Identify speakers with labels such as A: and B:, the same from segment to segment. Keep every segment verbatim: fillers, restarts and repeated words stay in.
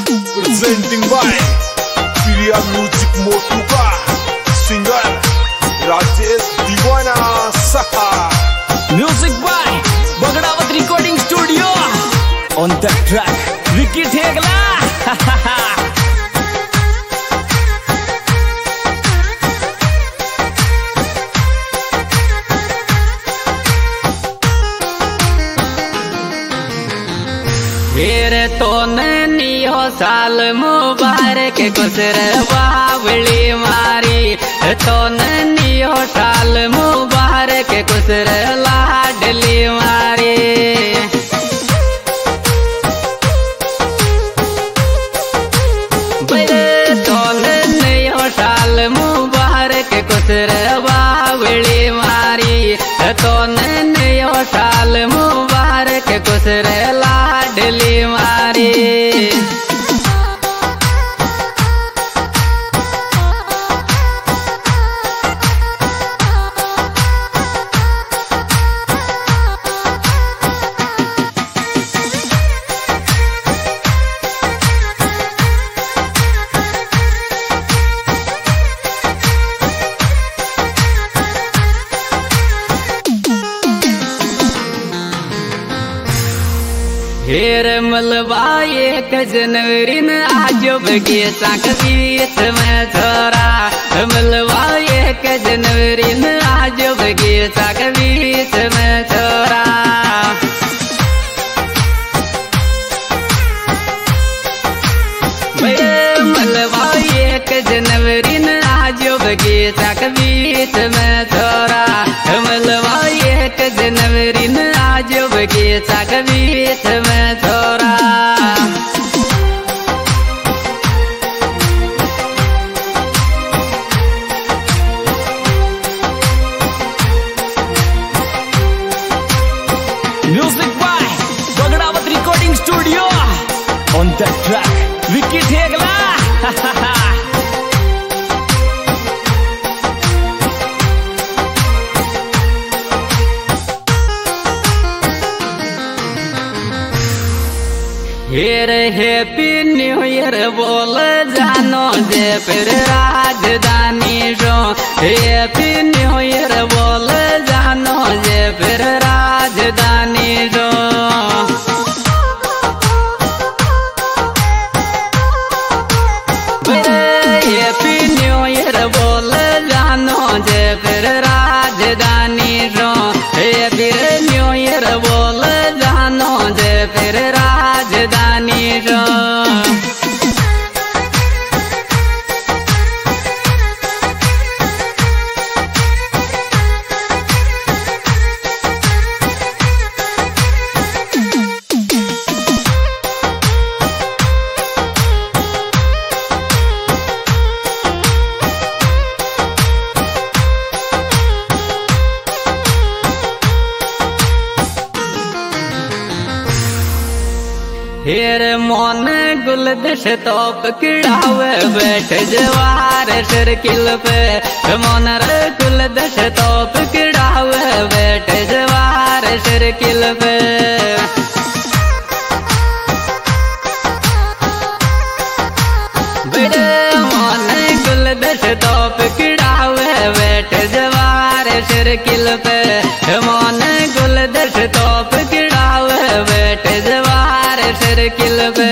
A: Presenting by Piriya Music Motuka, singer Rajesh Diwana Saha.
B: Music by Bagdawat Recording Studio. On the track, Vicky Thegla. तेरे तो नैनी हो साल मुबारक गुजर बावली मारी, तो नैनी हो साल मुबारक गुजर लाडली मारी। तो नैनी हो साल मुबारक गुजर बावली मारी, तो नैनी हो साल मुबारक गुजर लाडली मारी। हेर मलबा एक जनवरी न आजो बगे साक बीच में छोरा, मलबा एक जनवरी न आजो बगे साक बीच में छोरा। मलबा एक जनवरी न आजो बगे साक बीच में छोरा, मलबा एक जनवरी न आजो बगे साक बीच में छोरा। Music by Bagdawat Recording Studio. On the track, Vicky Thegla. हेर हैप्पी न्यू ईयर बोल जानो जे फिर राजधानी जो, हैप्पी न्यू ईयर बोल जानो जे फिर राजधानी जो। हैप्पी न्यू ईयर बोल जानो जे फिर राजधानी जो, हैप्पी न्यू ईयर बोल जानो जे फिर राजधानी जो। हेर मोन गुलदश तो पकड़ावे बैठ जवार सर्किल पे, मोन रे गुलदश तो पकड़ावे बैठ जवार सर्किल पे। बड़े मोन गुलदश तो पकड़ावे बैठ जवार सर्किल पे, मोन गुलदश तो पकड़ावे बैठ जवार सर्किल पे।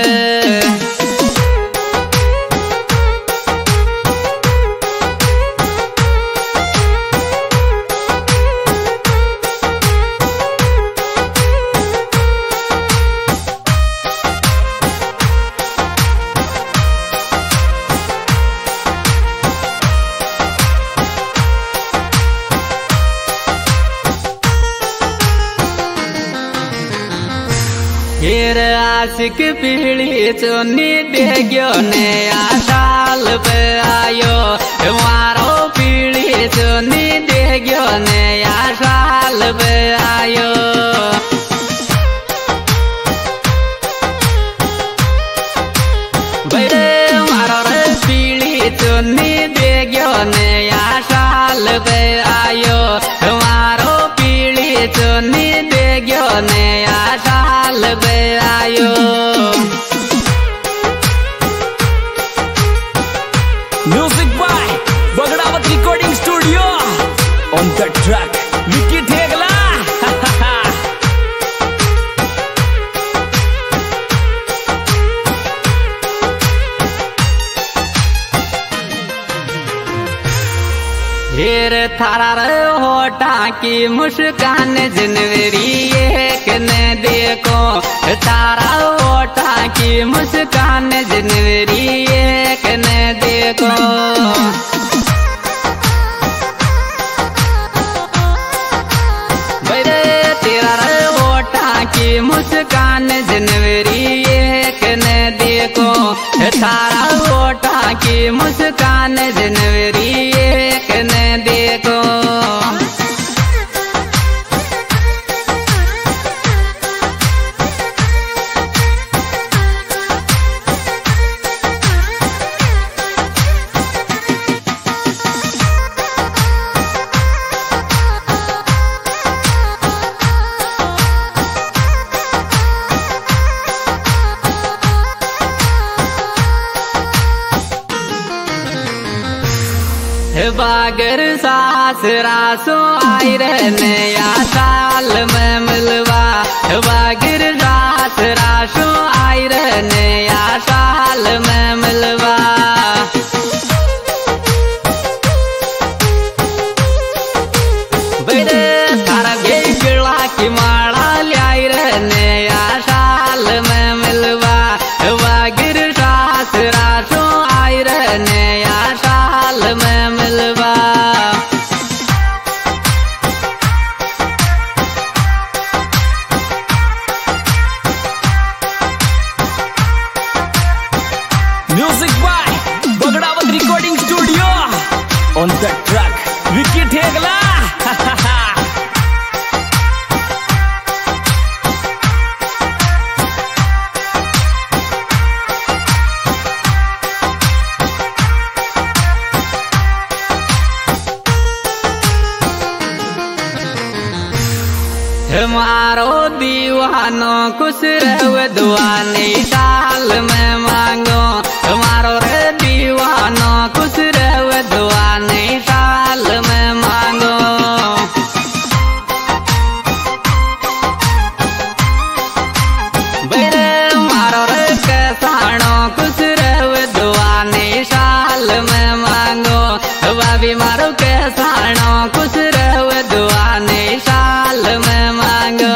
B: हेर आशिक पीढ़ी चुनी देग्यो नया साल पे आयो, मारो पीढ़ी चुनी देग्यो नया साल पे आयो। बड़े मारो रे पीढ़ी चुनी देग्यो नया साल पे आयो, मारो पीढ़ी चुनी देग्यो नया साल पे आयो। हेर थारा रे होटा की मुस्कान जनवरी एक ने देखो तारा होटा की मुस्कान जनवरी एक ने देखो मेरे तेरा रे होटा की मुस्कान जनवरी एक ने देखो तारा होटा की मुस्कान जनवरी एक ने देखो बागर सासरा सो आई रहने या साल में मिलवा बागर सासरा सो आई रहने या साल में मिलवा बेरे तारा गेला की माला लाई रहने या साल में मिलवा बागर सासरा सो आई रहने या साल में मिलवा
C: music by Bagdawat recording studio on the track Vicky Thegla
B: मारो दीवानो खुश रहो दुआ नई साल में मांगो मारो रे दीवानो खुश रहो दुआ नई साल में मांगो बेरे मारो रे कैसानो खुश रहो दुआ नई साल में मांगो भाभी मारो कैसानो खुश रहो दुआ नई साल में मांगो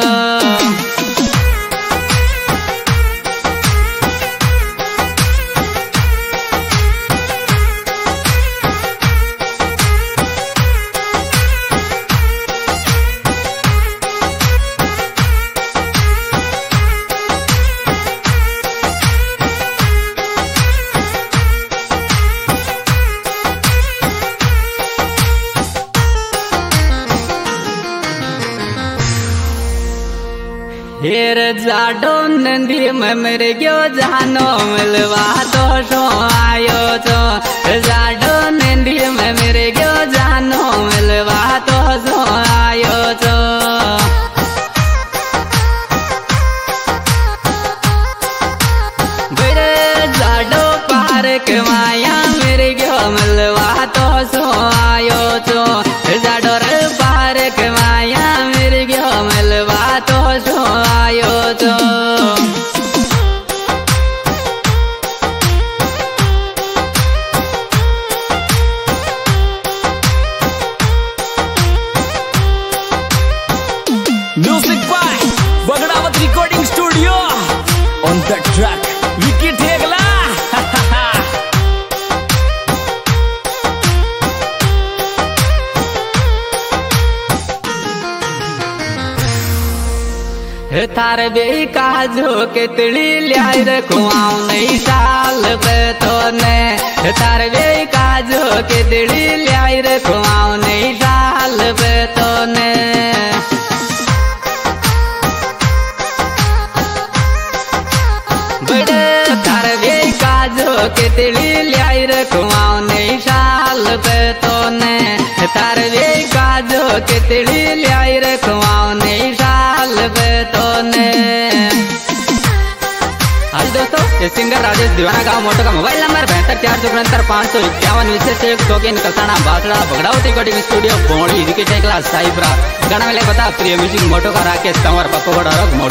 B: हेर जाडो नंदी में मेरे क्यों जानो मिलवा तो सो आयो तो जाडो नंदी में मेरे क्यों जानो मिलवा तो सो आयो तो बेरे जाडो पार्क माया मेरे क्यों मिलवा तो सो आयो तो जाडो रे पार्क माया मेरे क्यों मिलवा तो सो आयो तो
C: music by Bagdawat recording studio on the track Vicky Thegla
B: थार बे काजो के तिली ल्याई रखुआऊ नई साल पे तो ने थार बे काजो के तिली ल्याई रखुआऊ नई साल पे तो ने बड़े थार बे काजो के तिली ल्याई रखुआऊ नई साल पे तो ने थार बे काजो के तिली ल्याई रखुआऊ नई साल पे तो ने आज दोस्तों ये सिंगर राजेश दीवाना गाँव मोटो का मोबाइल नंबर बहत्तर चार सौ उनहत्तर पाँच सौ इक्यावन विशेष एक टोकेन कसाना बासड़ा बगड़ावत रिकॉर्डिंग स्टूडियो बोड़ी क्लास साइबरा गाना में ले बता प्रिय म्यूजिक मोटो का राकेश कंवर पप्पू बड़ा